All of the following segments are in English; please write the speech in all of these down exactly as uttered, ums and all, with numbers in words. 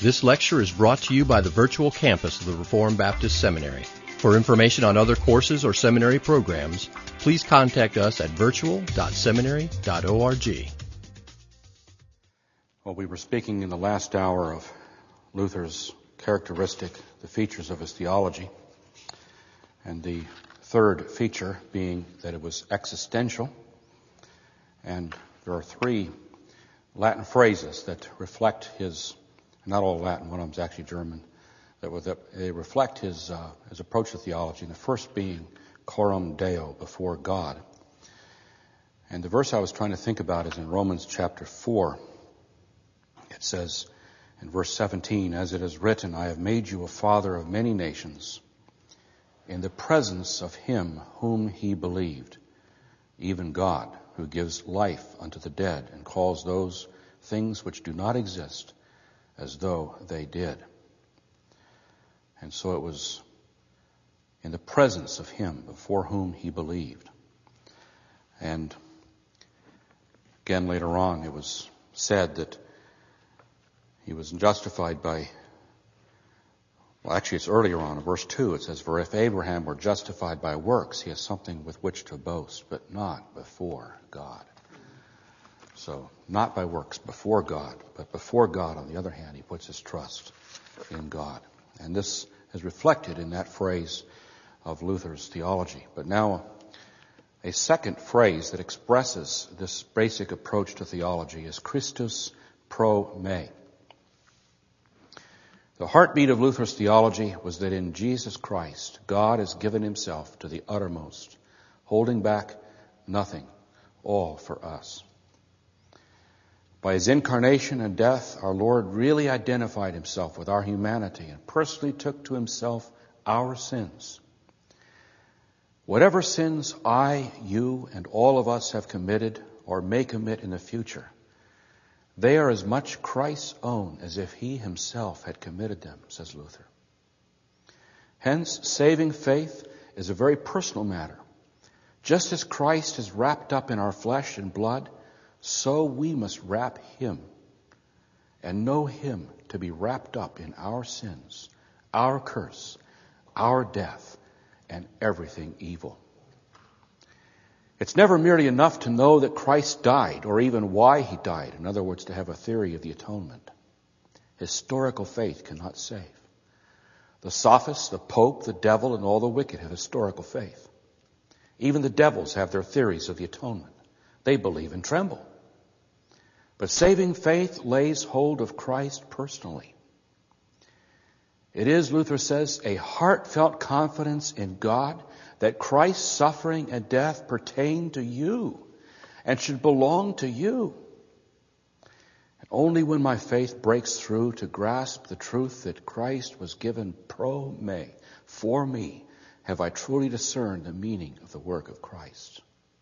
This lecture is brought to you by the virtual campus of the Reformed Baptist Seminary. For information on other courses or seminary programs, please contact us at virtual dot seminary dot org. Well, we were speaking in the last hour of Luther's characteristic, the features of his theology, and the third feature being that it was existential. And there are three Latin phrases that reflect his, not all Latin, one of them is actually German, that, were, that they reflect his, uh, his approach to theology. And the first being coram Deo, before God. And the verse I was trying to think about is in Romans chapter four. It says in verse seventeen, as it is written, I have made you a father of many nations in the presence of him whom he believed, even God, who gives life unto the dead and calls those things which do not exist as though they did. And so it was in the presence of him before whom he believed. And again later on it was said that he was justified by, well actually it's earlier on in verse two, it says, for if Abraham were justified by works, he has something with which to boast, but not before God. So, not by works, before God, but before God, on the other hand, he puts his trust in God. And this is reflected in that phrase of Luther's theology. But now, a second phrase that expresses this basic approach to theology is Christus pro me. The heartbeat of Luther's theology was that in Jesus Christ, God has given himself to the uttermost, holding back nothing, all for us. By his incarnation and death, our Lord really identified himself with our humanity and personally took to himself our sins. Whatever sins I, you, and all of us have committed or may commit in the future, they are as much Christ's own as if he himself had committed them, says Luther. Hence, saving faith is a very personal matter. Just as Christ is wrapped up in our flesh and blood, so we must wrap him and know him to be wrapped up in our sins, our curse, our death, and everything evil. It's never merely enough to know that Christ died or even why he died. In other words, to have a theory of the atonement. Historical faith cannot save. The sophists, the Pope, the devil, and all the wicked have historical faith. Even the devils have their theories of the atonement. They believe and tremble. But saving faith lays hold of Christ personally. It is, Luther says, a heartfelt confidence in God that Christ's suffering and death pertain to you and should belong to you. And only when my faith breaks through to grasp the truth that Christ was given pro me, for me, have I truly discerned the meaning of the work of Christ.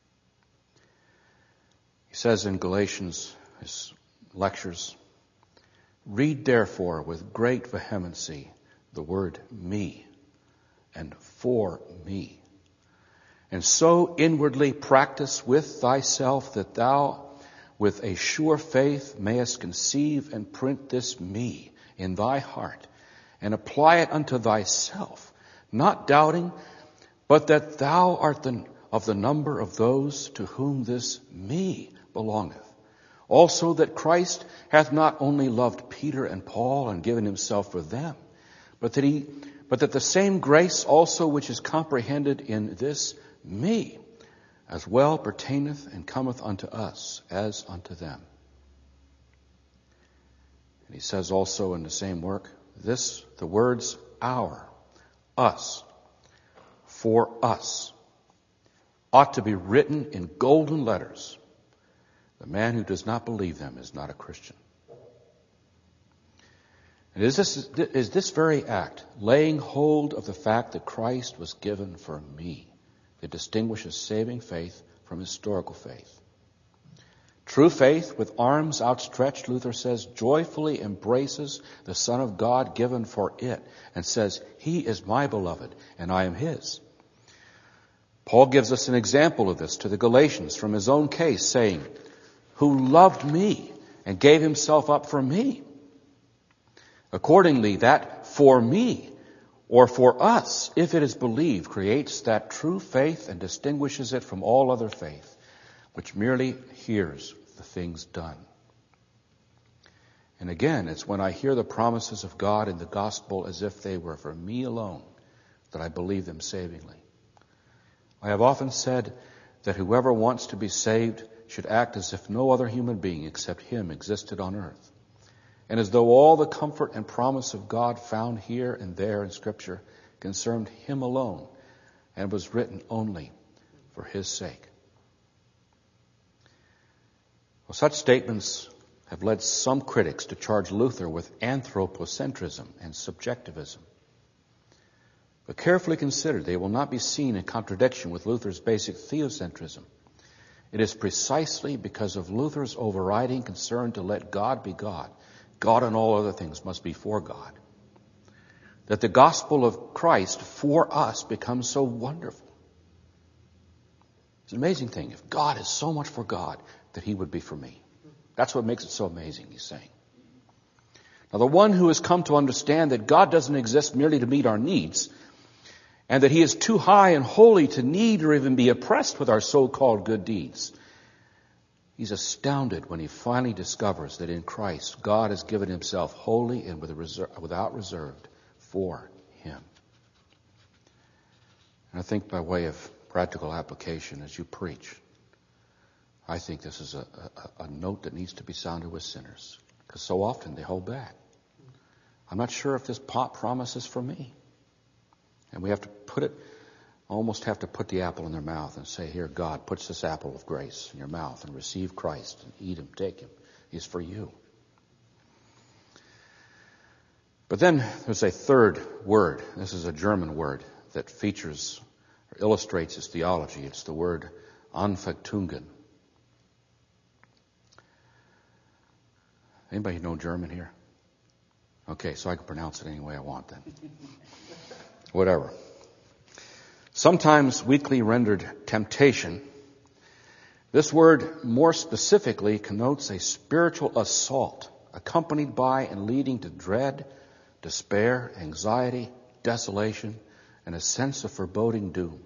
He says in Galatians, his lectures, read therefore with great vehemency the word me and for me. And so inwardly practice with thyself that thou with a sure faith mayest conceive and print this me in thy heart and apply it unto thyself, not doubting, but that thou art the, of the number of those to whom this me belongeth. Also that Christ hath not only loved Peter and Paul and given himself for them, but that he, but that the same grace also which is comprehended in this me as well pertaineth and cometh unto us as unto them. And he says also in the same work, this, the words our, us, for us, ought to be written in golden letters. The man who does not believe them is not a Christian. And is this, is this very act, laying hold of the fact that Christ was given for me, that distinguishes saving faith from historical faith. True faith, with arms outstretched, Luther says, joyfully embraces the Son of God given for it and says, he is my beloved and I am his. Paul gives us an example of this to the Galatians from his own case, saying, who loved me and gave himself up for me. Accordingly, that for me, or for us, if it is believed, creates that true faith and distinguishes it from all other faith, which merely hears the things done. And again, it's when I hear the promises of God in the gospel as if they were for me alone that I believe them savingly. I have often said that whoever wants to be saved should act as if no other human being except him existed on earth, and as though all the comfort and promise of God found here and there in Scripture concerned him alone and was written only for his sake. Well, such statements have led some critics to charge Luther with anthropocentrism and subjectivism. But carefully considered, they will not be seen in contradiction with Luther's basic theocentrism. It is precisely because of Luther's overriding concern to let God be God, God and all other things must be for God, that the gospel of Christ for us becomes so wonderful. It's an amazing thing. If God is so much for God, that he would be for me. That's what makes it so amazing, he's saying. Now, the one who has come to understand that God doesn't exist merely to meet our needs, and that he is too high and holy to need or even be oppressed with our so-called good deeds, he's astounded when he finally discovers that in Christ, God has given himself wholly and without reserve for him. And I think by way of practical application as you preach, I think this is a, a, a note that needs to be sounded with sinners, because so often they hold back. I'm not sure if this pot promise is for me. And we have to put it, almost have to put the apple in their mouth and say, here, God puts this apple of grace in your mouth and receive Christ and eat him, take him. He's for you. But then there's a third word. This is a German word that features or illustrates his theology. It's the word Anfechtungen. Anybody know German here? Okay, so I can pronounce it any way I want then. Whatever. Sometimes weakly rendered temptation. This word more specifically connotes a spiritual assault accompanied by and leading to dread, despair, anxiety, desolation, and a sense of foreboding doom.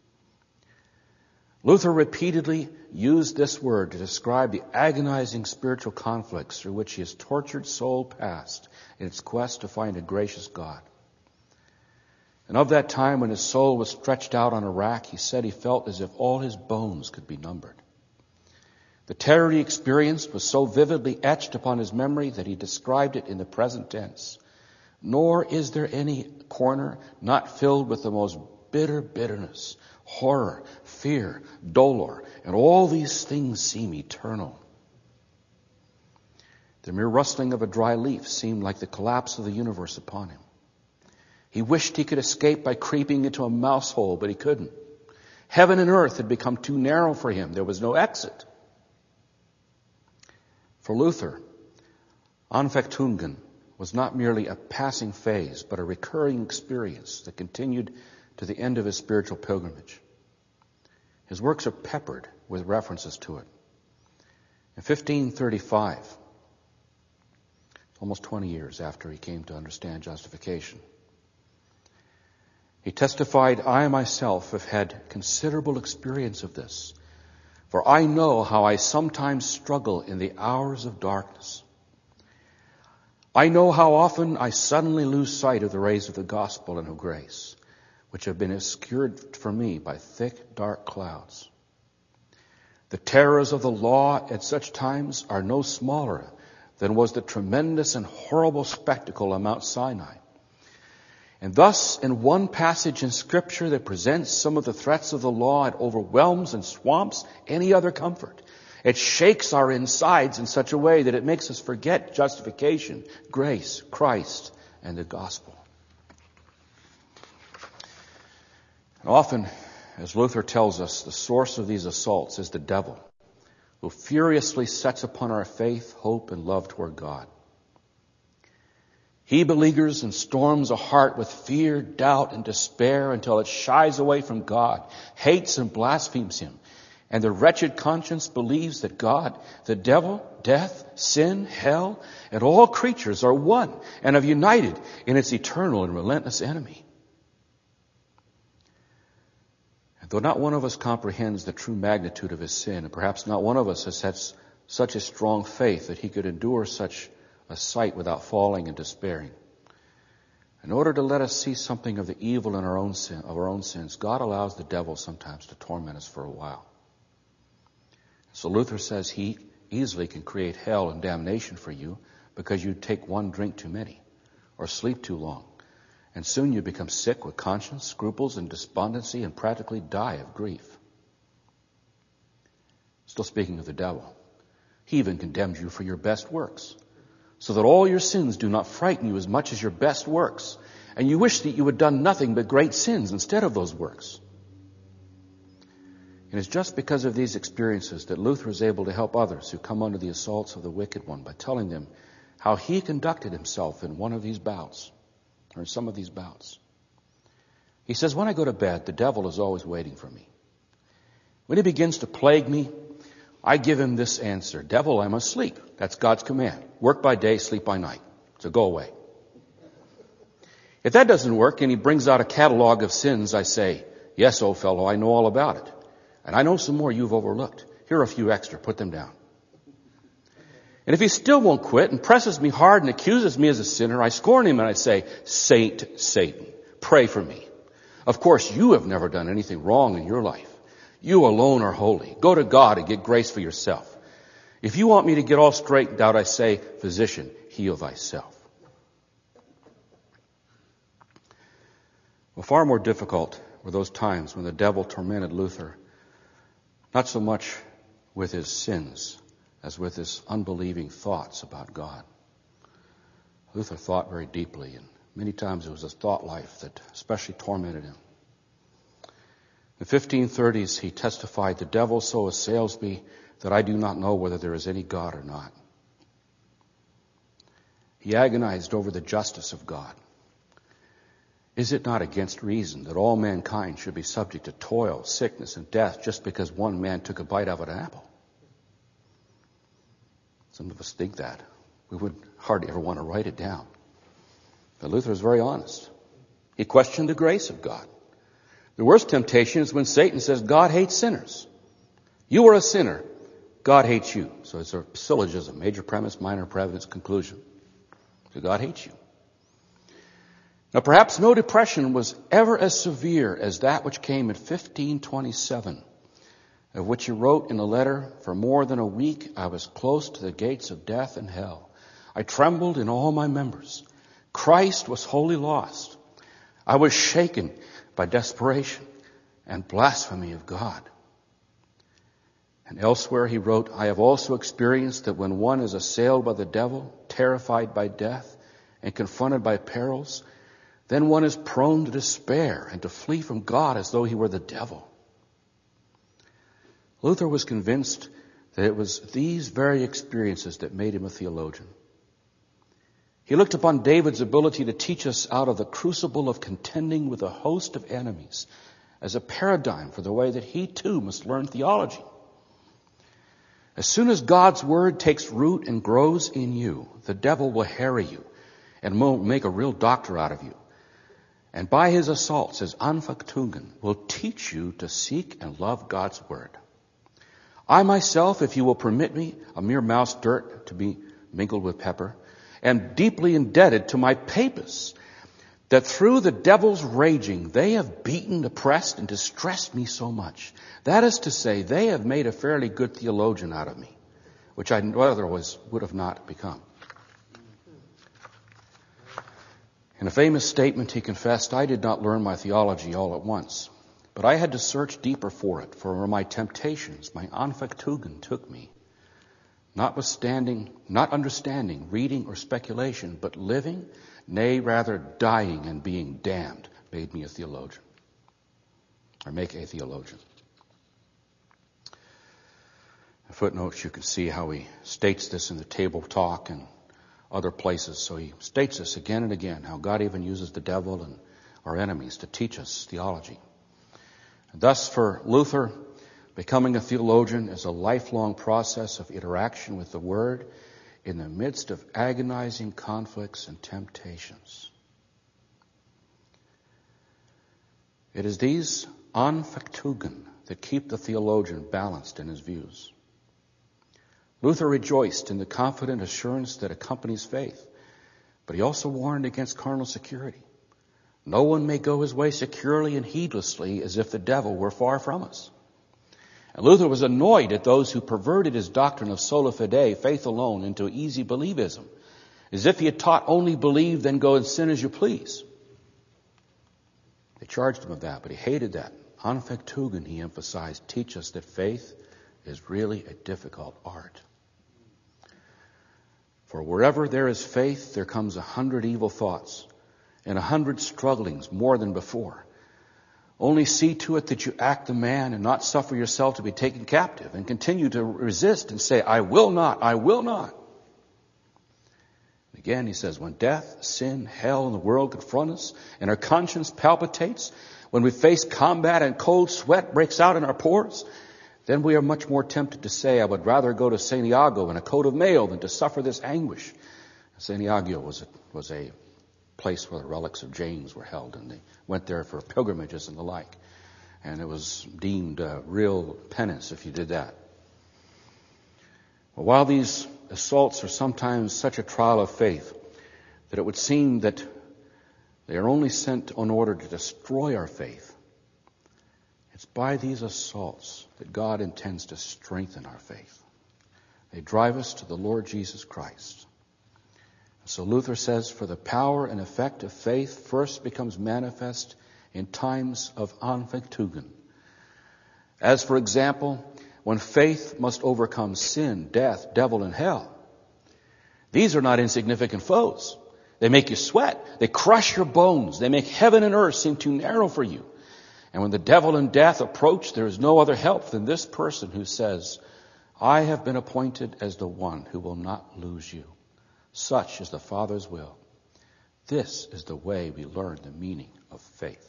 Luther repeatedly used this word to describe the agonizing spiritual conflicts through which his tortured soul passed in its quest to find a gracious God. And of that time when his soul was stretched out on a rack, he said he felt as if all his bones could be numbered. The terror he experienced was so vividly etched upon his memory that he described it in the present tense. Nor is there any corner not filled with the most bitter bitterness, horror, fear, dolor, and all these things seem eternal. The mere rustling of a dry leaf seemed like the collapse of the universe upon him. He wished he could escape by creeping into a mouse hole, but he couldn't. Heaven and earth had become too narrow for him. There was no exit. For Luther, Anfechtungen was not merely a passing phase, but a recurring experience that continued to the end of his spiritual pilgrimage. His works are peppered with references to it. In fifteen thirty-five, almost twenty years after he came to understand justification, he testified, I myself have had considerable experience of this, for I know how I sometimes struggle in the hours of darkness. I know how often I suddenly lose sight of the rays of the gospel and of grace, which have been obscured for me by thick, dark clouds. The terrors of the law at such times are no smaller than was the tremendous and horrible spectacle on Mount Sinai. And thus, in one passage in Scripture that presents some of the threats of the law, it overwhelms and swamps any other comfort. It shakes our insides in such a way that it makes us forget justification, grace, Christ, and the gospel. And often, as Luther tells us, the source of these assaults is the devil, who furiously sets upon our faith, hope, and love toward God. He beleaguers and storms a heart with fear, doubt, and despair until it shies away from God, hates and blasphemes him, And the wretched conscience believes that God, the devil, death, sin, hell, and all creatures are one and have united in its eternal and relentless enemy. And though not one of us comprehends the true magnitude of his sin, and perhaps not one of us has had such a strong faith that he could endure such a sight without falling and despairing, in order to let us see something of the evil in our own sin, of our own sins, God allows the devil sometimes to torment us for a while. So Luther says he easily can create hell and damnation for you because you take one drink too many or sleep too long. And soon you become sick with conscience, scruples, and despondency and practically die of grief. Still speaking of the devil, he even condemns you for your best works, so that all your sins do not frighten you as much as your best works. And you wish that you had done nothing but great sins instead of those works. And it's just because of these experiences that Luther is able to help others who come under the assaults of the wicked one by telling them how he conducted himself in one of these bouts, or in some of these bouts. He says, when I go to bed, the devil is always waiting for me. When he begins to plague me, I give him this answer: devil, I must sleep. That's God's command. Work by day, sleep by night. So go away. If that doesn't work and he brings out a catalog of sins, I say, yes, old fellow, I know all about it. And I know some more you've overlooked. Here are a few extra. Put them down. And if he still won't quit and presses me hard and accuses me as a sinner, I scorn him and I say, Saint Satan, pray for me. Of course, you have never done anything wrong in your life. You alone are holy. Go to God and get grace for yourself. If you want me to get all straightened out, I say, physician, heal thyself. Well, far more difficult were those times when the devil tormented Luther, not so much with his sins as with his unbelieving thoughts about God. Luther thought very deeply, and many times it was his thought life that especially tormented him. In the fifteen thirties, he testified, the devil so assails me that I do not know whether there is any God or not. He agonized over the justice of God. Is it not against reason that all mankind should be subject to toil, sickness, and death just because one man took a bite out of an apple? Some of us think that. We would hardly ever want to write it down. But Luther is very honest. He questioned the grace of God. The worst temptation is when Satan says God hates sinners. You are a sinner. God hates you. So it's a syllogism, major premise, minor premise, conclusion. So God hates you. Now perhaps no depression was ever as severe as that which came in fifteen twenty-seven, of which he wrote in a letter, for more than a week I was close to the gates of death and hell. I trembled in all my members. Christ was wholly lost. I was shaken by desperation and blasphemy of God. And elsewhere he wrote, I have also experienced that when one is assailed by the devil, terrified by death, and confronted by perils, then one is prone to despair and to flee from God as though he were the devil. Luther was convinced that it was these very experiences that made him a theologian. He looked upon David's ability to teach us out of the crucible of contending with a host of enemies as a paradigm for the way that he too must learn theology. As soon as God's word takes root and grows in you, the devil will harry you and will make a real doctor out of you. And by his assaults, his Anfechtungen, will teach you to seek and love God's word. I myself, if you will permit me, a mere mouse dirt to be mingled with pepper, am deeply indebted to my papists, that through the devil's raging, they have beaten, oppressed, and distressed me so much. That is to say, they have made a fairly good theologian out of me, which I otherwise would have not become. In a famous statement, he confessed, I did not learn my theology all at once, but I had to search deeper for it, for where my temptations, my Anfechtungen, took me. Notwithstanding, not understanding, reading, or speculation, but living, nay, rather dying and being damned, made me a theologian, or make a theologian. In footnotes, you can see how he states this in the Table Talk and other places. So he states this again and again, how God even uses the devil and our enemies to teach us theology. And thus for Luther, Becoming a theologian is a lifelong process of interaction with the Word in the midst of agonizing conflicts and temptations. It is these Anfechtungen that keep the theologian balanced in his views. Luther rejoiced in the confident assurance that accompanies faith, but he also warned against carnal security. No one may go his way securely and heedlessly as if the devil were far from us. And Luther was annoyed at those who perverted his doctrine of sola fide, faith alone, into easy believism, as if he had taught only believe, then go and sin as you please. They charged him of that, but he hated that. Anfechtungen, he emphasized, teach us that faith is really a difficult art. For wherever there is faith, there comes a hundred evil thoughts and a hundred strugglings more than before. Only see to it that you act the man and not suffer yourself to be taken captive, and continue to resist and say, I will not, I will not. Again, he says, when death, sin, hell, and the world confront us, and our conscience palpitates, when we face combat and cold sweat breaks out in our pores, then we are much more tempted to say, I would rather go to Saint Iago in a coat of mail than to suffer this anguish. Saint Iago was a, was a place where the relics of James were held, and they went there for pilgrimages and the like. And it was deemed a real penance if you did that. Well, while these assaults are sometimes such a trial of faith that it would seem that they are only sent in order to destroy our faith, it's by these assaults that God intends to strengthen our faith. They drive us to the Lord Jesus Christ. So Luther says, for the power and effect of faith first becomes manifest in times of Anfechtungen. As, for example, when faith must overcome sin, death, devil, and hell. These are not insignificant foes. They make you sweat. They crush your bones. They make heaven and earth seem too narrow for you. And when the devil and death approach, there is no other help than this person who says, I have been appointed as the one who will not lose you. Such is the Father's will. This is the way we learn the meaning of faith.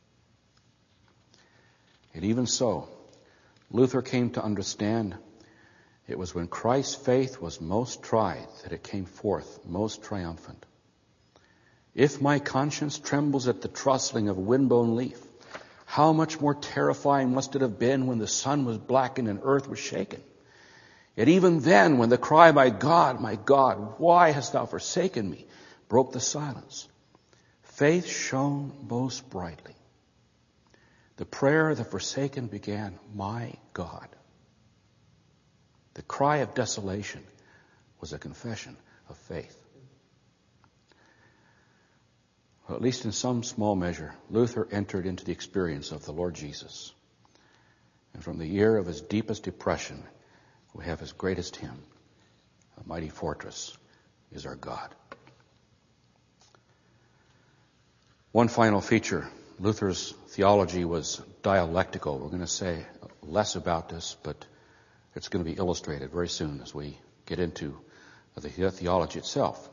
And even so, Luther came to understand it was when Christ's faith was most tried that it came forth most triumphant. If my conscience trembles at the trustling of a windblown leaf, how much more terrifying must it have been when the sun was blackened and earth was shaken? Yet even then, when the cry, my God, my God, why hast thou forsaken me, broke the silence, faith shone most brightly. The prayer of the forsaken began, my God. The cry of desolation was a confession of faith. Well, at least in some small measure, Luther entered into the experience of the Lord Jesus. And from the year of his deepest depression, we have his greatest hymn, A Mighty Fortress is Our God. One final feature, Luther's theology was dialectical. We're going to say less about this, but it's going to be illustrated very soon as we get into the theology itself.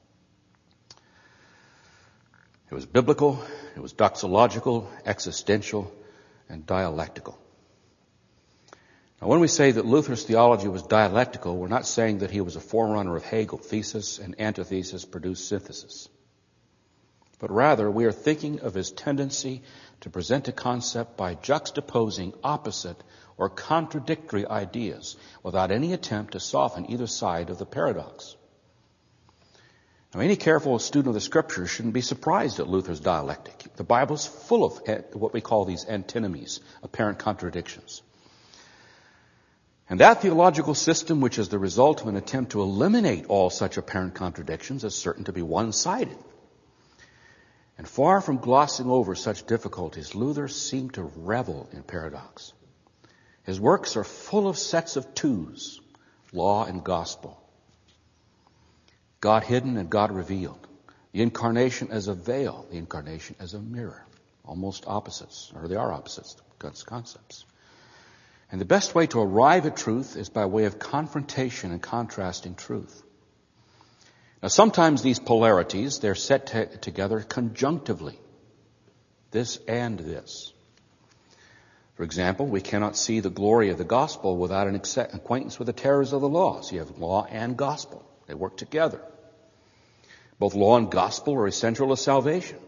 It was biblical, it was doxological, existential, and dialectical. Now, when we say that Luther's theology was dialectical, we're not saying that he was a forerunner of Hegel. Thesis and antithesis produced synthesis. But rather, we are thinking of his tendency to present a concept by juxtaposing opposite or contradictory ideas without any attempt to soften either side of the paradox. Now, any careful student of the Scriptures shouldn't be surprised at Luther's dialectic. The Bible is full of what we call these antinomies, apparent contradictions. And that theological system, which is the result of an attempt to eliminate all such apparent contradictions, is certain to be one-sided. And far from glossing over such difficulties, Luther seemed to revel in paradox. His works are full of sets of twos, law and gospel. God hidden and God revealed. The incarnation as a veil, the incarnation as a mirror. Almost opposites, or they are opposites, God's concepts. And the best way to arrive at truth is by way of confrontation and contrasting truth. Now, sometimes these polarities, they're set t- together conjunctively. This and this. For example, we cannot see the glory of the gospel without an acquaintance with the terrors of the law. So you have law and gospel. They work together. Both law and gospel are essential to salvation.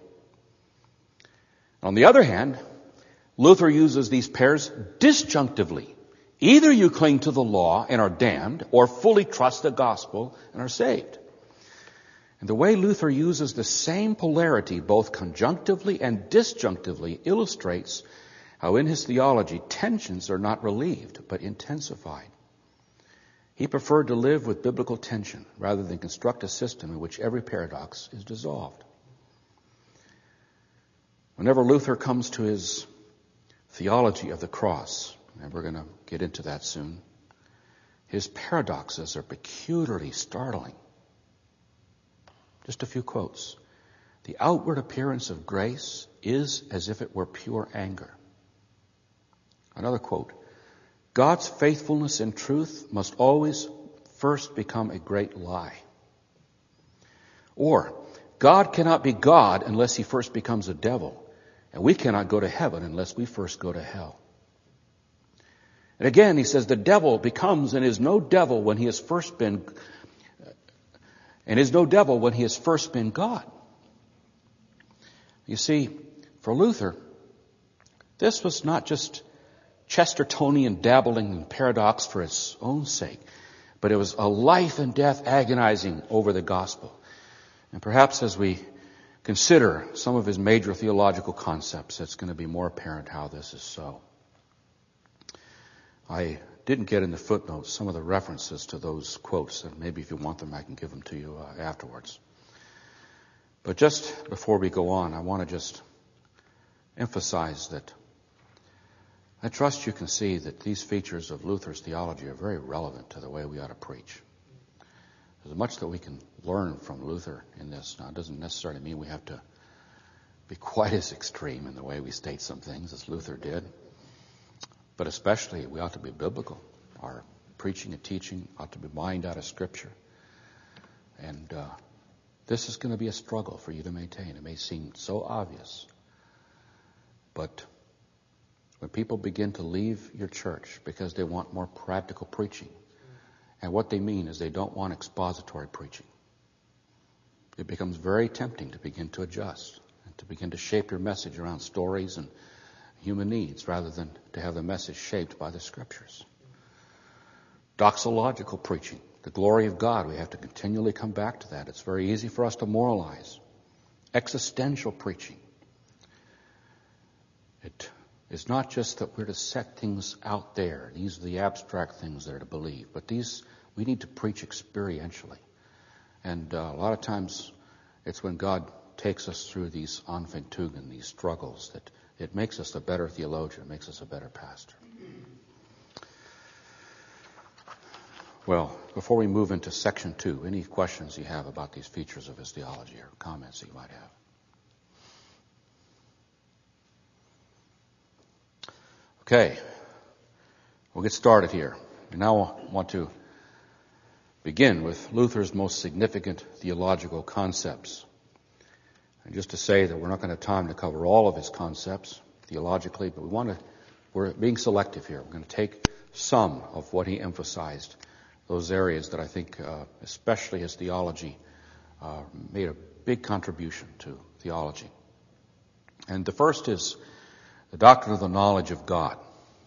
On the other hand, Luther uses these pairs disjunctively. Either you cling to the law and are damned, or fully trust the gospel and are saved. And the way Luther uses the same polarity, both conjunctively and disjunctively, illustrates how in his theology tensions are not relieved, but intensified. He preferred to live with biblical tension rather than construct a system in which every paradox is dissolved. Whenever Luther comes to his theology of the cross, and we're going to get into that soon, his paradoxes are peculiarly startling. Just a few quotes. The outward appearance of grace is as if it were pure anger. Another quote. God's faithfulness and truth must always first become a great lie. Or, God cannot be God unless he first becomes a devil, and we cannot go to heaven unless we first go to hell. And again, he says the devil becomes and is no devil when he has first been, and is no devil when he has first been God. You see, for Luther, this was not just Chestertonian dabbling in paradox for its own sake, but it was a life and death agonizing over the gospel. And perhaps as we consider some of his major theological concepts, it's going to be more apparent how this is so. I didn't get in the footnotes some of the references to those quotes, and maybe if you want them, I can give them to you uh, afterwards. But just before we go on, I want to just emphasize that I trust you can see that these features of Luther's theology are very relevant to the way we ought to preach. There's much that we can learn from Luther in this. Now, it doesn't necessarily mean we have to be quite as extreme in the way we state some things as Luther did. But especially, we ought to be biblical. Our preaching and teaching ought to be mined out of Scripture. And uh, this is going to be a struggle for you to maintain. It may seem so obvious. But when people begin to leave your church because they want more practical preaching, and what they mean is they don't want expository preaching, it becomes very tempting to begin to adjust and to begin to shape your message around stories and human needs rather than to have the message shaped by the Scriptures. Doxological preaching, the glory of God, we have to continually come back to that. It's very easy for us to moralize. Existential preaching. It is not just that we're to set things out there. These are the abstract things that are to believe. But these, we need to preach experientially. And uh, a lot of times it's when God takes us through these Anfechtungen, these struggles, that it makes us a better theologian, it makes us a better pastor. Well, before we move into section two, any questions you have about these features of his theology or comments that you might have? Okay, we'll get started here. And now I want to begin with Luther's most significant theological concepts. And just to say that we're not going to have time to cover all of his concepts theologically, but we want to, we're being selective here. We're going to take some of what he emphasized, those areas that I think, uh, especially his theology, uh, made a big contribution to theology. And the first is the doctrine of the knowledge of God.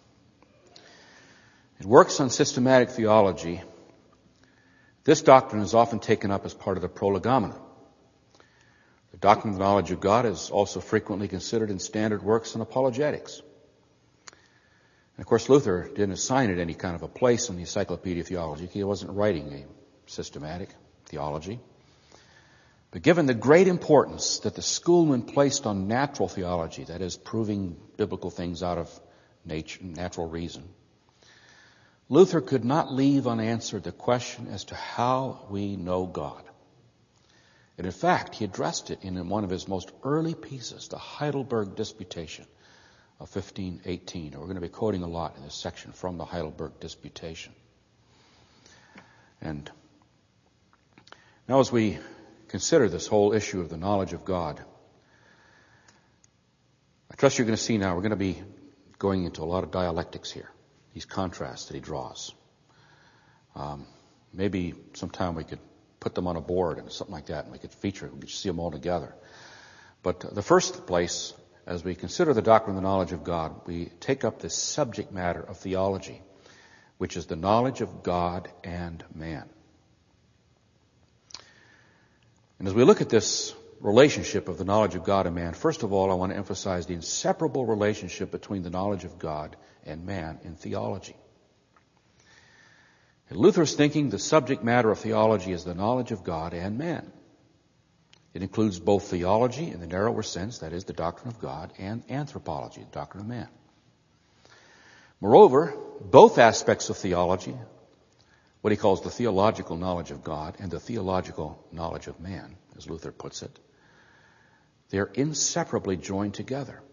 It works on systematic theology. This doctrine is often taken up as part of the Prolegomena. The doctrine of the knowledge of God is also frequently considered in standard works on apologetics. And of course, Luther didn't assign it any kind of a place in the Encyclopedia of Theology. He wasn't writing a systematic theology. But given the great importance that the schoolmen placed on natural theology, that is, proving biblical things out of nature, natural reason, Luther could not leave unanswered the question as to how we know God. And in fact, he addressed it in one of his most early pieces, the Heidelberg Disputation of fifteen eighteen. We're going to be quoting a lot in this section from the Heidelberg Disputation. And now as we consider this whole issue of the knowledge of God, I trust you're going to see now we're going to be going into a lot of dialectics here, these contrasts that he draws. Um, maybe sometime we could put them on a board and something like that, and we could feature, we could see them all together. But the first place, as we consider the doctrine of the knowledge of God, we take up this subject matter of theology, which is the knowledge of God and man. And as we look at this relationship of the knowledge of God and man, first of all, I want to emphasize the inseparable relationship between the knowledge of God and man in theology. In Luther's thinking, the subject matter of theology is the knowledge of God and man. It includes both theology in the narrower sense, that is, the doctrine of God, and anthropology, the doctrine of man. Moreover, both aspects of theology, what he calls the theological knowledge of God and the theological knowledge of man, as Luther puts it, they're inseparably joined together.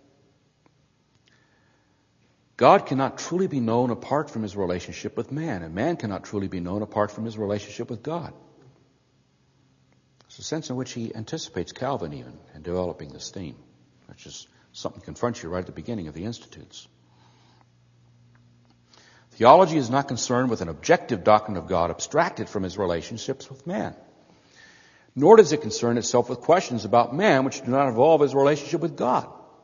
God cannot truly be known apart from his relationship with man, and man cannot truly be known apart from his relationship with God. There's a sense in which he anticipates Calvin even in developing this theme, which is something that confronts you right at the beginning of the Institutes. Theology is not concerned with an objective doctrine of God abstracted from his relationships with man. Nor does it concern itself with questions about man which do not involve his relationship with God.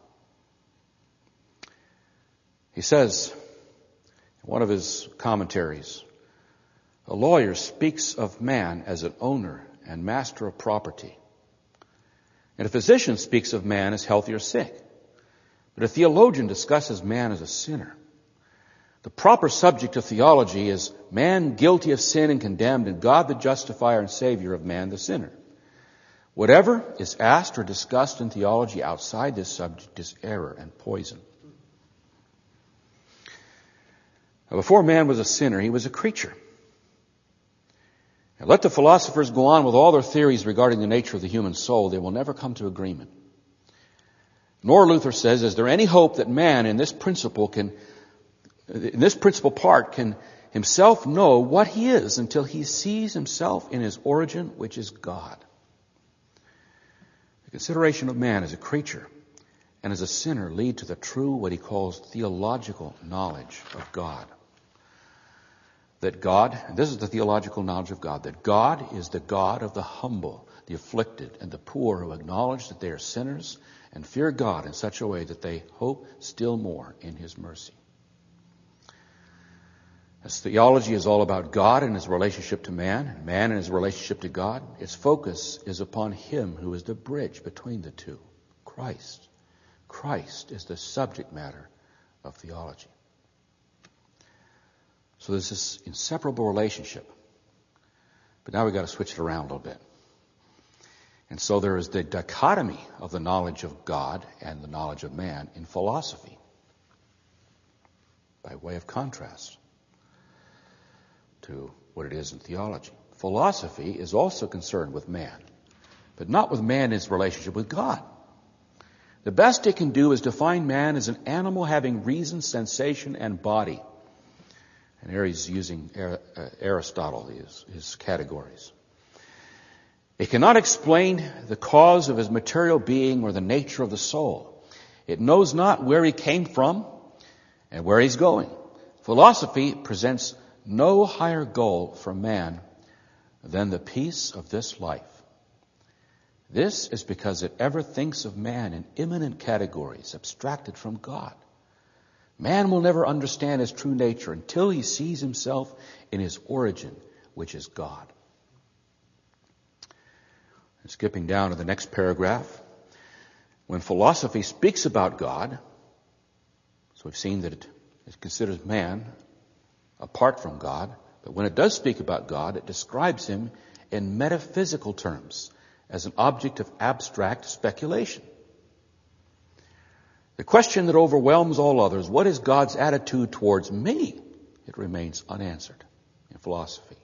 He says in one of his commentaries, a lawyer speaks of man as an owner and master of property. And a physician speaks of man as healthy or sick. But a theologian discusses man as a sinner. The proper subject of theology is man guilty of sin and condemned, and God the justifier and savior of man the sinner. Whatever is asked or discussed in theology outside this subject is error and poison. Now, before man was a sinner, he was a creature. Now, let the philosophers go on with all their theories regarding the nature of the human soul, they will never come to agreement. Nor, Luther says, is there any hope that man in this principle can, in this principal part can himself know what he is until he sees himself in his origin, which is God. The consideration of man as a creature and as a sinner lead to the true, what he calls theological knowledge of God. That God, and this is the theological knowledge of God, that God is the God of the humble, the afflicted, and the poor who acknowledge that they are sinners and fear God in such a way that they hope still more in his mercy. As theology is all about God and his relationship to man, and man and his relationship to God, its focus is upon him who is the bridge between the two, Christ. Christ is the subject matter of theology. So there's this inseparable relationship. But now we've got to switch it around a little bit. And so there is the dichotomy of the knowledge of God and the knowledge of man in philosophy, by way of contrast to what it is in theology. Philosophy is also concerned with man, but not with man in his relationship with God. The best it can do is define man as an animal having reason, sensation, and body. And here he's using Aristotle, his, his categories. It cannot explain the cause of his material being or the nature of the soul. It knows not where he came from and where he's going. Philosophy presents no higher goal for man than the peace of this life. This is because it ever thinks of man in immanent categories, abstracted from God. Man will never understand his true nature until he sees himself in his origin, which is God. And skipping down to the next paragraph, when philosophy speaks about God, so we've seen that it, it considers man apart from God, but when it does speak about God, it describes him in metaphysical terms as an object of abstract speculation. The question that overwhelms all others, what is God's attitude towards me? It remains unanswered in philosophy.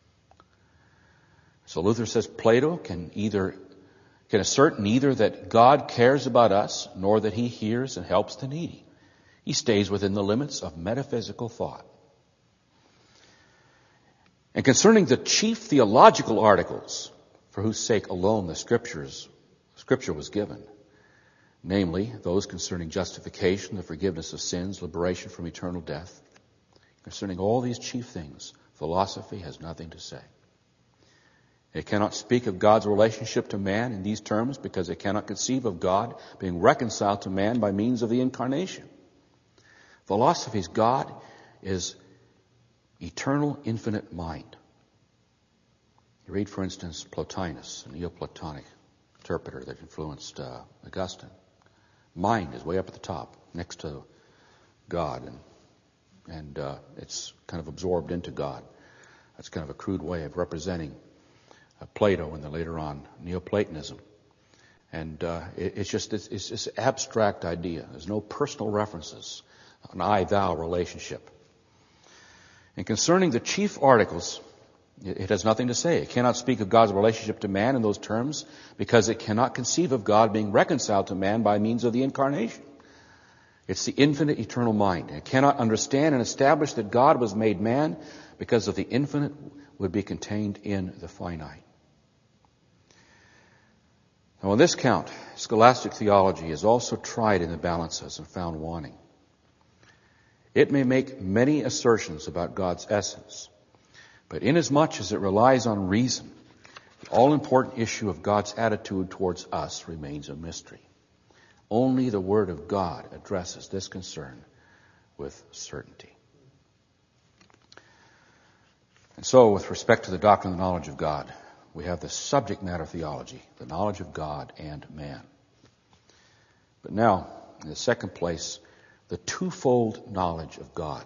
So Luther says Plato can either can assert neither that God cares about us nor that he hears and helps the needy. He stays within the limits of metaphysical thought. And concerning the chief theological articles, for whose sake alone the scriptures, scripture was given, namely those concerning justification, the forgiveness of sins, liberation from eternal death. Concerning all these chief things, philosophy has nothing to say. It cannot speak of God's relationship to man in these terms because it cannot conceive of God being reconciled to man by means of the incarnation. Philosophy's God is eternal, infinite mind. You read, for instance, Plotinus, a Neoplatonic interpreter that influenced uh, Augustine. Mind is way up at the top, next to God, and and uh, it's kind of absorbed into God. That's kind of a crude way of representing uh, Plato and then later on Neoplatonism. And uh, it, it's just it's, it's this abstract idea. There's no personal references, an I-thou relationship. And concerning the chief articles, it, it has nothing to say. It cannot speak of God's relationship to man in those terms because it cannot conceive of God being reconciled to man by means of the incarnation. It's the infinite, eternal mind. It cannot understand and establish that God was made man because of the infinite would be contained in the finite. Now, on this count, scholastic theology is also tried in the balances and found wanting. It may make many assertions about God's essence, but inasmuch as it relies on reason, the all-important issue of God's attitude towards us remains a mystery. Only the Word of God addresses this concern with certainty. And so, with respect to the doctrine of the knowledge of God, we have the subject matter theology, the knowledge of God and man. But now, in the second place, the twofold knowledge of God.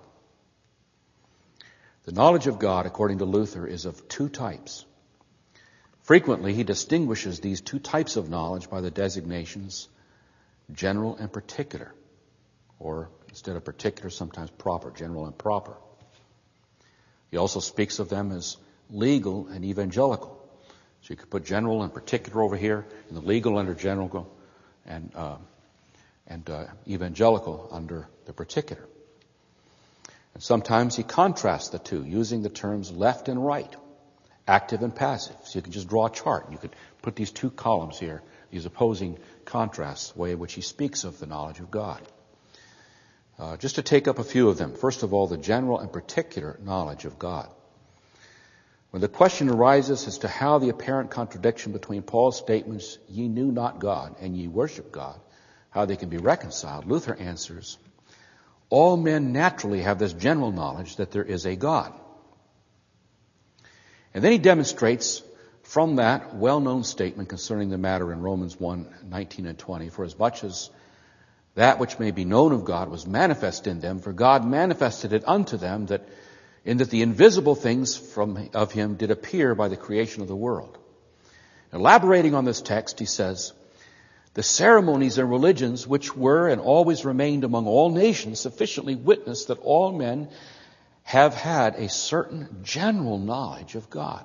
The knowledge of God, according to Luther, is of two types. Frequently, he distinguishes these two types of knowledge by the designations general and particular, or instead of particular, sometimes proper, general and proper. He also speaks of them as legal and evangelical. So you could put general and particular over here, and the legal under general, and uh, and uh, evangelical under the particular. And sometimes he contrasts the two, using the terms left and right, active and passive. So you can just draw a chart. You could put these two columns here, these opposing contrasts, the way in which he speaks of the knowledge of God. Uh, just to take up a few of them. First of all, the general and particular knowledge of God. When the question arises as to how the apparent contradiction between Paul's statements, ye knew not God and ye worship God, how they can be reconciled, Luther answers, all men naturally have this general knowledge that there is a God. And then he demonstrates from that well-known statement concerning the matter in Romans one, nineteen and twenty, for as much as that which may be known of God was manifest in them, for God manifested it unto them, that in that the invisible things from of him did appear by the creation of the world. Elaborating on this text, he says, the ceremonies and religions which were and always remained among all nations sufficiently witness that all men have had a certain general knowledge of God.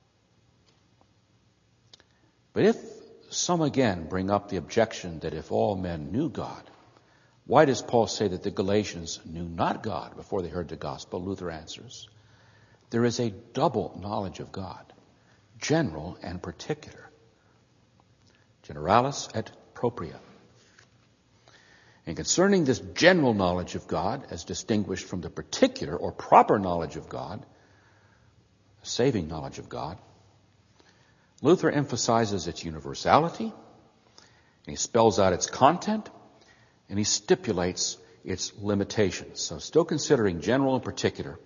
But if some again bring up the objection that if all men knew God, why does Paul say that the Galatians knew not God before they heard the gospel? Luther answers, there is a double knowledge of God, general and particular. Generalis et propria. And concerning this general knowledge of God, as distinguished from the particular or proper knowledge of God, saving knowledge of God, Luther emphasizes its universality, and he spells out its content, and he stipulates its limitations. So still considering general and particular,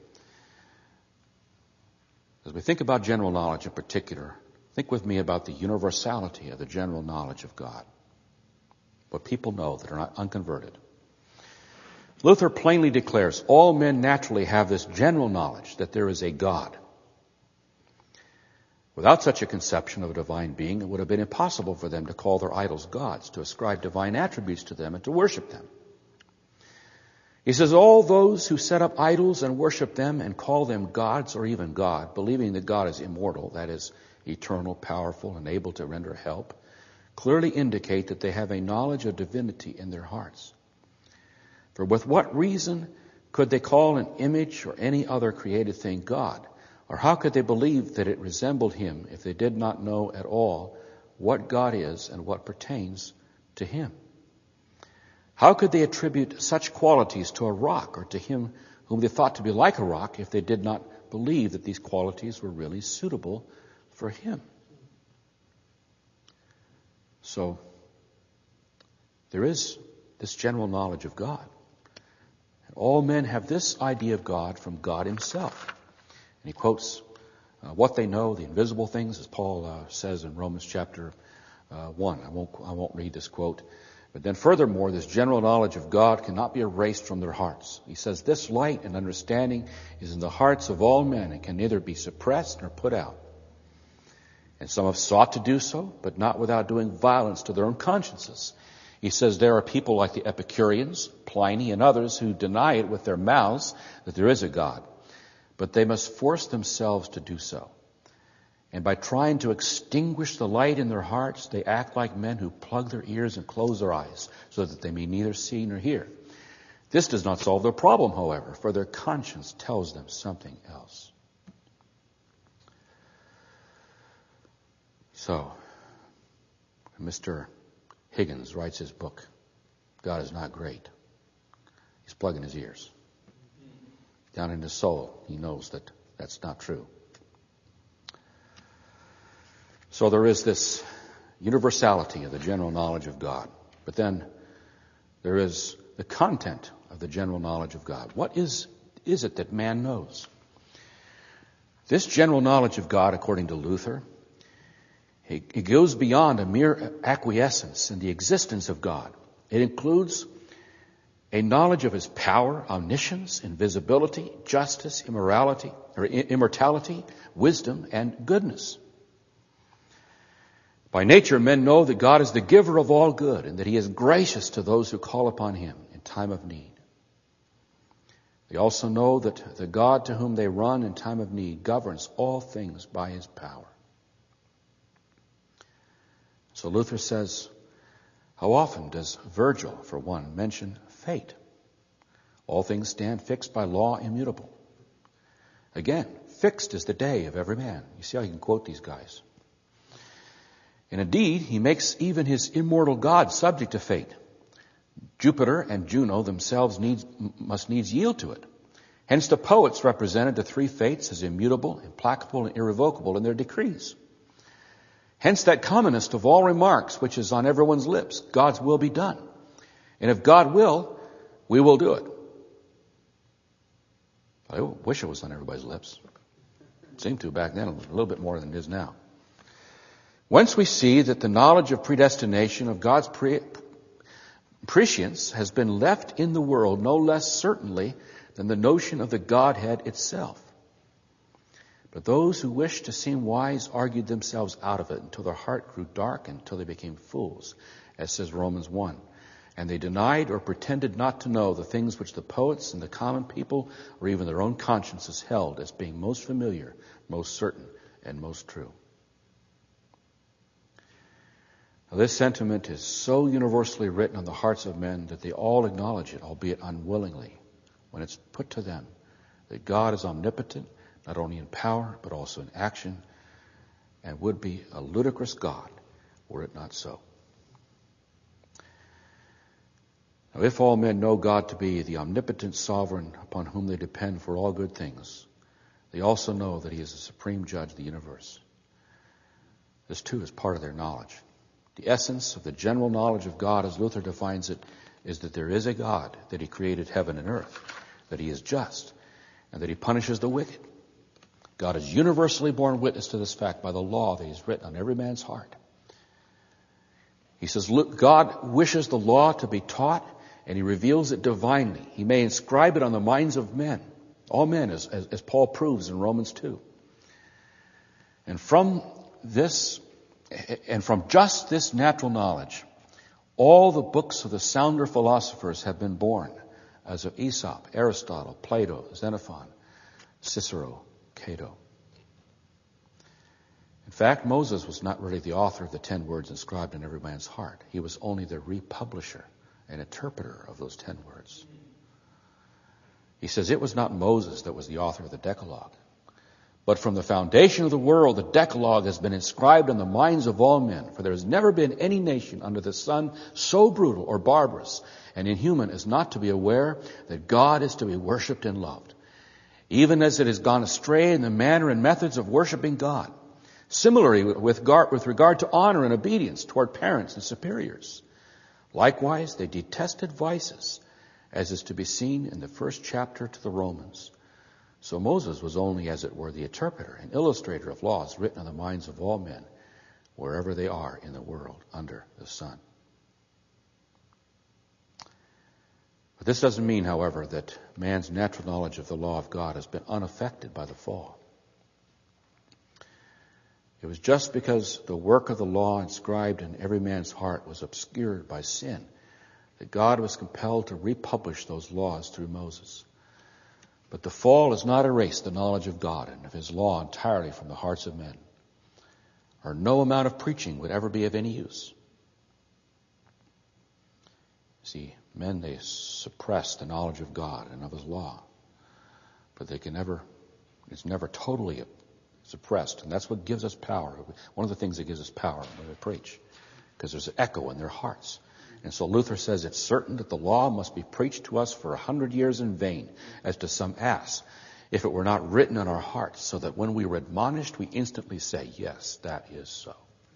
as we think about general knowledge in particular, think with me about the universality of the general knowledge of God. What people know that are not unconverted. Luther plainly declares all men naturally have this general knowledge that there is a God. Without such a conception of a divine being, it would have been impossible for them to call their idols gods, to ascribe divine attributes to them, and to worship them. He says, all those who set up idols and worship them and call them gods or even God, believing that God is immortal, that is, eternal, powerful, and able to render help, clearly indicate that they have a knowledge of divinity in their hearts. For with what reason could they call an image or any other created thing God? Or how could they believe that it resembled him if they did not know at all what God is and what pertains to him? How could they attribute such qualities to a rock or to him whom they thought to be like a rock if they did not believe that these qualities were really suitable for him? So, there is this general knowledge of God. And all men have this idea of God from God himself. And he quotes uh, what they know, the invisible things, as Paul uh, says in Romans chapter uh, one. I won't, I won't read this quote. But then furthermore, this general knowledge of God cannot be erased from their hearts. He says, this light and understanding is in the hearts of all men and can neither be suppressed nor put out. And some have sought to do so, but not without doing violence to their own consciences. He says there are people like the Epicureans, Pliny, and others who deny it with their mouths that there is a God. But they must force themselves to do so. And by trying to extinguish the light in their hearts, they act like men who plug their ears and close their eyes so that they may neither see nor hear. This does not solve their problem, however, for their conscience tells them something else. So, Mister Higgins writes his book, God is Not Great. He's plugging his ears. Down in his soul, he knows that that's not true. So there is this universality of the general knowledge of God. But then there is the content of the general knowledge of God. What is, is it that man knows? This general knowledge of God, according to Luther, it, it goes beyond a mere acquiescence in the existence of God. It includes a knowledge of his power, omniscience, invisibility, justice, immorality, or immortality, wisdom, and goodness. By nature, men know that God is the giver of all good and that he is gracious to those who call upon him in time of need. They also know that the God to whom they run in time of need governs all things by his power. So Luther says, how often does Virgil, for one, mention fate? All things stand fixed by law immutable. Again, fixed is the day of every man. You see how you can quote these guys. And indeed, he makes even his immortal God subject to fate. Jupiter and Juno themselves needs, must needs yield to it. Hence the poets represented the three fates as immutable, implacable, and irrevocable in their decrees. Hence that commonest of all remarks, which is on everyone's lips, God's will be done. And if God will, we will do it. I wish it was on everybody's lips. It seemed to back then, a little bit more than it is now. Once we see that the knowledge of predestination, of God's pre- prescience, has been left in the world no less certainly than the notion of the Godhead itself. But those who wished to seem wise argued themselves out of it until their heart grew dark, until they became fools, as says Romans one. And they denied or pretended not to know the things which the poets and the common people, or even their own consciences, held as being most familiar, most certain, and most true. Now, this sentiment is so universally written on the hearts of men that they all acknowledge it, albeit unwillingly, when it's put to them that God is omnipotent, not only in power, but also in action, and would be a ludicrous God were it not so. Now, if all men know God to be the omnipotent sovereign upon whom they depend for all good things, they also know that he is the supreme judge of the universe. This too is part of their knowledge. The essence of the general knowledge of God, as Luther defines it, is that there is a God, that he created heaven and earth, that he is just, and that he punishes the wicked. God has universally borne witness to this fact by the law that he's written on every man's heart. He says, God wishes the law to be taught, and he reveals it divinely. He may inscribe it on the minds of men, all men, as, as, as Paul proves in Romans two. And from this, and from just this natural knowledge, all the books of the sounder philosophers have been born, as of Aesop, Aristotle, Plato, Xenophon, Cicero, Cato. In fact, Moses was not really the author of the ten words inscribed in every man's heart. He was only the republisher and interpreter of those ten words. He says it was not Moses that was the author of the Decalogue, But from the foundation of the world, the Decalogue has been inscribed in the minds of all men. For there has never been any nation under the sun so brutal or barbarous and inhuman as not to be aware that God is to be worshipped and loved, even as it has gone astray in the manner and methods of worshiping God. Similarly, with regard to honor and obedience toward parents and superiors. Likewise, they detested vices, as is to be seen in the first chapter to the Romans. So Moses was only, as it were, the interpreter and illustrator of laws written on the minds of all men, wherever they are in the world under the sun. But this doesn't mean, however, that man's natural knowledge of the law of God has been unaffected by the fall. It was just because the work of the law inscribed in every man's heart was obscured by sin that God was compelled to republish those laws through Moses. But the fall has not erased the knowledge of God and of his law entirely from the hearts of men, or no amount of preaching would ever be of any use. See, men, they suppress the knowledge of God and of his law, but they can never, it's never totally suppressed. And that's what gives us power. One of the things that gives us power when we preach, because there's an echo in their hearts. And so Luther says it's certain that the law must be preached to us for a hundred years in vain, as to some ass, if it were not written in our hearts, so that when we are admonished, we instantly say, yes, that is so.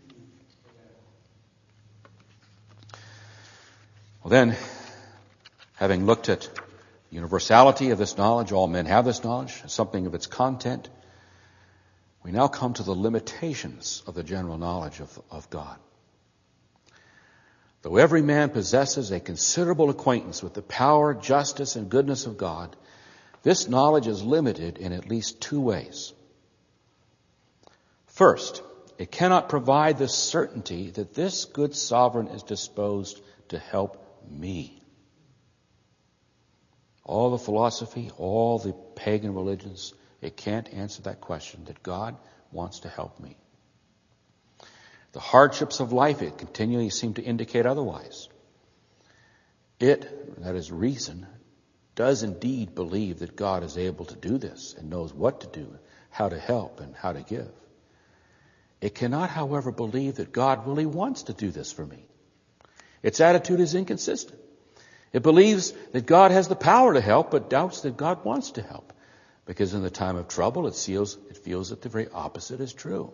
Well then, having looked at the universality of this knowledge, all men have this knowledge, something of its content, we now come to the limitations of the general knowledge of, of God. Though every man possesses a considerable acquaintance with the power, justice, and goodness of God, this knowledge is limited in at least two ways. First, it cannot provide the certainty that this good sovereign is disposed to help me. All the philosophy, all the pagan religions, it can't answer that question, that God wants to help me. The hardships of life, it continually seem to indicate otherwise. It, that is reason, does indeed believe that God is able to do this and knows what to do, how to help, and how to give. It cannot, however, believe that God really wants to do this for me. Its attitude is inconsistent. It believes that God has the power to help, but doubts that God wants to help. Because in the time of trouble, it feels, it feels that the very opposite is true.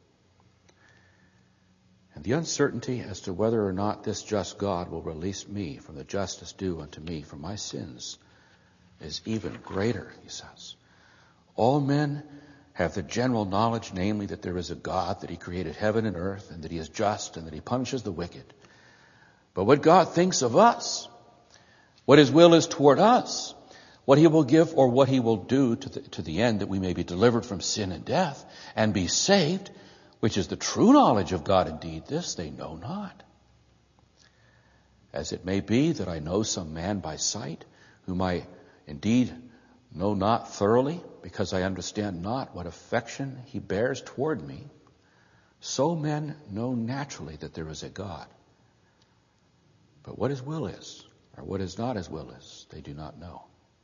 And the uncertainty as to whether or not this just God will release me from the justice due unto me for my sins is even greater, he says. All men have the general knowledge, namely that there is a God, that he created heaven and earth, and that he is just, and that he punishes the wicked. But what God thinks of us, what his will is toward us, what he will give or what he will do to the, to the end that we may be delivered from sin and death and be saved, which is the true knowledge of God indeed, this they know not. As it may be that I know some man by sight, whom I indeed know not thoroughly, because I understand not what affection he bears toward me, so men know naturally that there is a God. But what his will is, or what is not his will is, they do not know.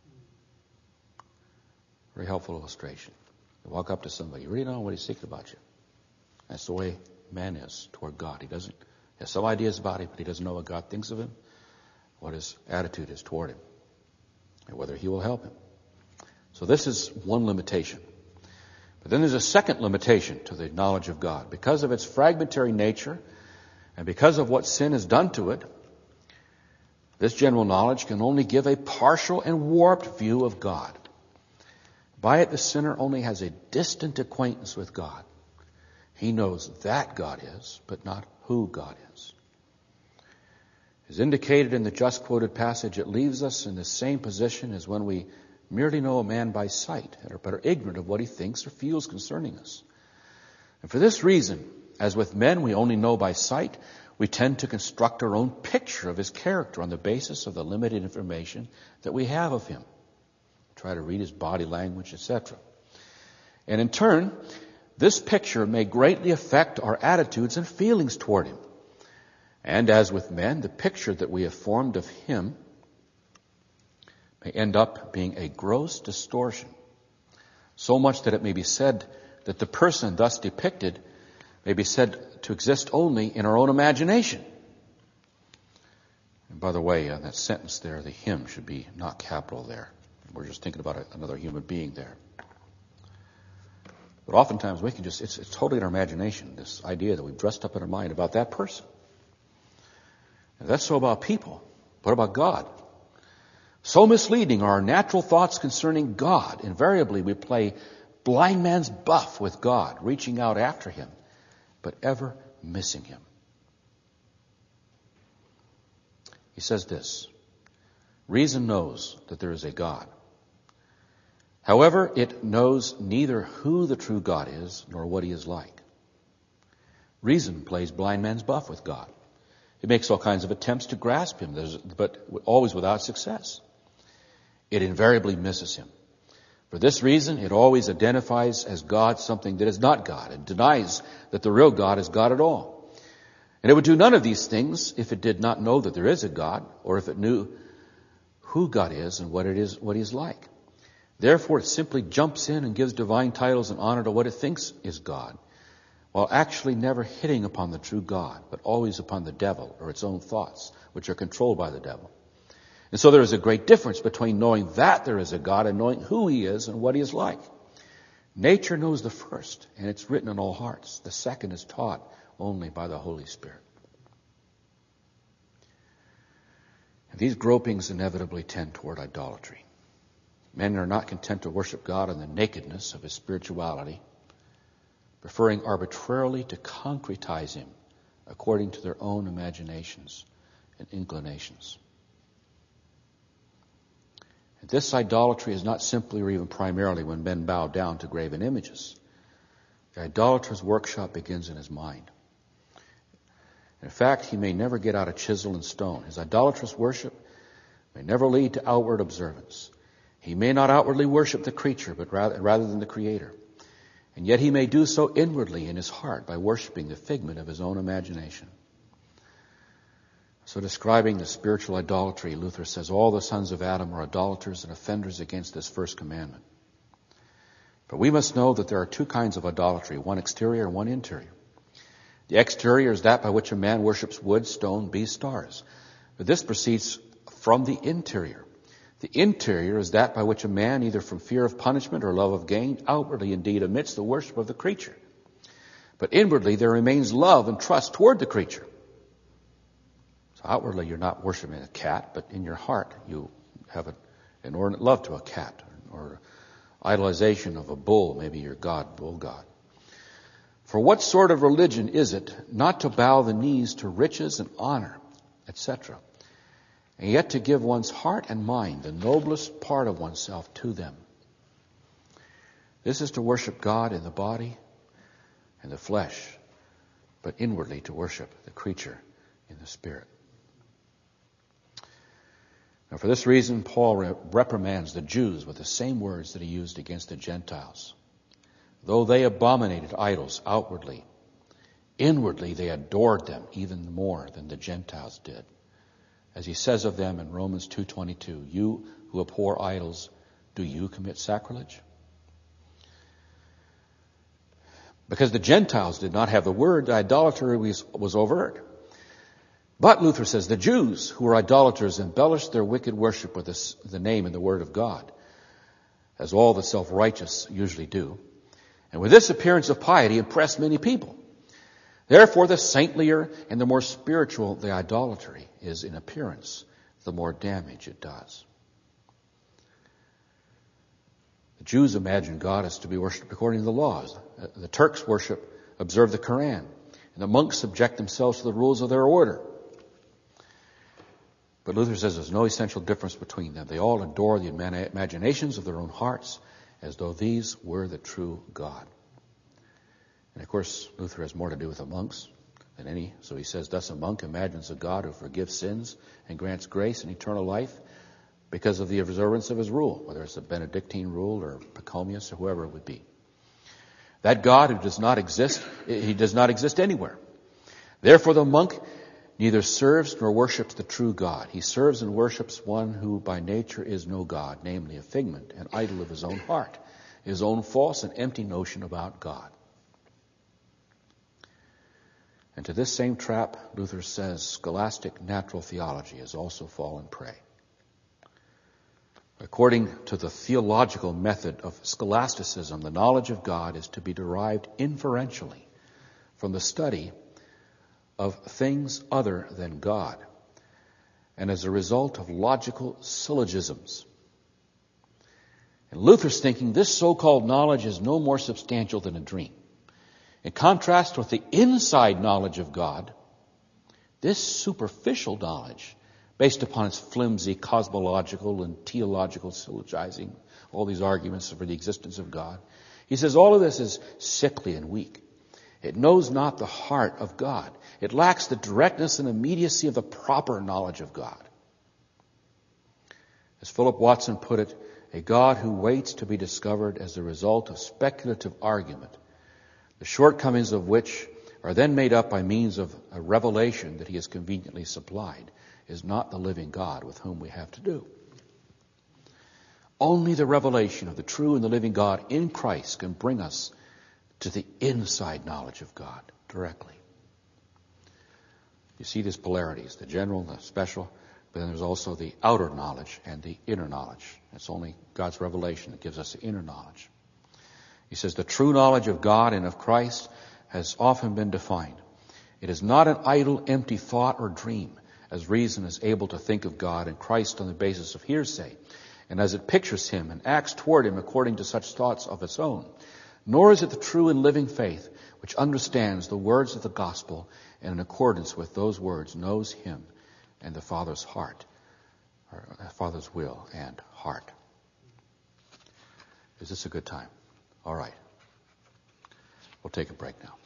Very helpful illustration. You walk up to somebody, you really don't know what he's thinking about you. That's the way man is toward God. He doesn't he has some ideas about him, but he doesn't know what God thinks of him, what his attitude is toward him, and whether he will help him. So this is one limitation. But then there's a second limitation to the knowledge of God. Because of its fragmentary nature, and because of what sin has done to it, this general knowledge can only give a partial and warped view of God. By it, the sinner only has a distant acquaintance with God. He knows that God is, but not who God is. As indicated in the just quoted passage, it leaves us in the same position as when we merely know a man by sight, but are ignorant of what he thinks or feels concerning us. And for this reason, as with men we only know by sight, we tend to construct our own picture of his character on the basis of the limited information that we have of him. Try to read his body language, et cetera. And in turn, this picture may greatly affect our attitudes and feelings toward him. And as with men, the picture that we have formed of him may end up being a gross distortion so much that it may be said that the person thus depicted may be said to exist only in our own imagination. And by the way, on that sentence there, the him should be not capital there. We're just thinking about another human being there. But oftentimes we can just, it's, it's totally in our imagination, this idea that we've dressed up in our mind about that person. And that's so about people. What about God? So misleading are our natural thoughts concerning God. Invariably we play blind man's buff with God, reaching out after him, but ever missing him. He says this, reason knows that there is a God. However, it knows neither who the true God is nor what he is like. Reason plays blind man's buff with God. It makes all kinds of attempts to grasp him, but always without success. It invariably misses him. For this reason, it always identifies as God something that is not God and denies that the real God is God at all. And it would do none of these things if it did not know that there is a God, or if it knew who God is and what it is, what he is like. Therefore, it simply jumps in and gives divine titles and honor to what it thinks is God, while actually never hitting upon the true God, but always upon the devil or its own thoughts, which are controlled by the devil. And so there is a great difference between knowing that there is a God and knowing who he is and what he is like. Nature knows the first, and it's written in all hearts. The second is taught only by the Holy Spirit. And these gropings inevitably tend toward idolatry. Men are not content to worship God in the nakedness of his spirituality, preferring arbitrarily to concretize him according to their own imaginations and inclinations. And this idolatry is not simply or even primarily when men bow down to graven images. The idolater's workshop begins in his mind. In fact, he may never get out a chisel and stone. His idolatrous worship may never lead to outward observance. He may not outwardly worship the creature, but rather, rather than the Creator. And yet he may do so inwardly in his heart by worshiping the figment of his own imagination. So describing the spiritual idolatry, Luther says, all the sons of Adam are idolaters and offenders against this first commandment. But we must know that there are two kinds of idolatry, one exterior and one interior. The exterior is that by which a man worships wood, stone, beasts, stars. But this proceeds from the interior. The interior is that by which a man, either from fear of punishment or love of gain, outwardly indeed admits the worship of the creature. But inwardly there remains love and trust toward the creature. So outwardly you're not worshiping a cat, but in your heart you have an inordinate love to a cat, or idolization of a bull, maybe your god, bull god. For what sort of religion is it not to bow the knees to riches and honor, et cetera, and yet to give one's heart and mind, the noblest part of oneself, to them? This is to worship God in the body and the flesh, but inwardly to worship the creature in the spirit. Now, for this reason, Paul reprimands the Jews with the same words that he used against the Gentiles. Though they abominated idols outwardly, inwardly they adored them even more than the Gentiles did. As he says of them in Romans two twenty-two, you who abhor idols, do you commit sacrilege? Because the Gentiles did not have the word, idolatry was, was overt. But, Luther says, the Jews who were idolaters embellished their wicked worship with the, the name and the word of God, as all the self-righteous usually do. And with this appearance of piety impressed many people. Therefore, the saintlier and the more spiritual the idolatry is in appearance, the more damage it does. The Jews imagine God as to be worshipped according to the laws. The Turks worship, observe the Quran, and the monks subject themselves to the rules of their order. But Luther says there's no essential difference between them. They all adore the imaginations of their own hearts as though these were the true God. And of course, Luther has more to do with the monks than any. So he says, thus a monk imagines a God who forgives sins and grants grace and eternal life because of the observance of his rule, whether it's a Benedictine rule or Pachomius or whoever it would be. That God who does not exist, he does not exist anywhere. Therefore the monk neither serves nor worships the true God. He serves and worships one who by nature is no God, namely a figment, an idol of his own heart, his own false and empty notion about God. And to this same trap, Luther says, scholastic natural theology has also fallen prey. According to the theological method of scholasticism, the knowledge of God is to be derived inferentially from the study of things other than God, and as a result of logical syllogisms. In Luther's thinking, this so-called knowledge is no more substantial than a dream. In contrast with the inside knowledge of God, this superficial knowledge, based upon its flimsy cosmological and theological syllogizing, all these arguments for the existence of God, he says all of this is sickly and weak. It knows not the heart of God. It lacks the directness and immediacy of the proper knowledge of God. As Philip Watson put it, a God who waits to be discovered as the result of speculative argument, the shortcomings of which are then made up by means of a revelation that he has conveniently supplied, is not the living God with whom we have to do. Only the revelation of the true and the living God in Christ can bring us to the inside knowledge of God directly. You see these polarities, the general, the special, but then there's also the outer knowledge and the inner knowledge. It's only God's revelation that gives us the inner knowledge. He says the true knowledge of God and of Christ has often been defined. It is not an idle, empty thought or dream, as reason is able to think of God and Christ on the basis of hearsay, and as it pictures him and acts toward him according to such thoughts of its own. Nor is it the true and living faith which understands the words of the gospel and in accordance with those words knows him and the Father's heart, or the Father's will and heart. Is this a good time? All right. We'll take a break now.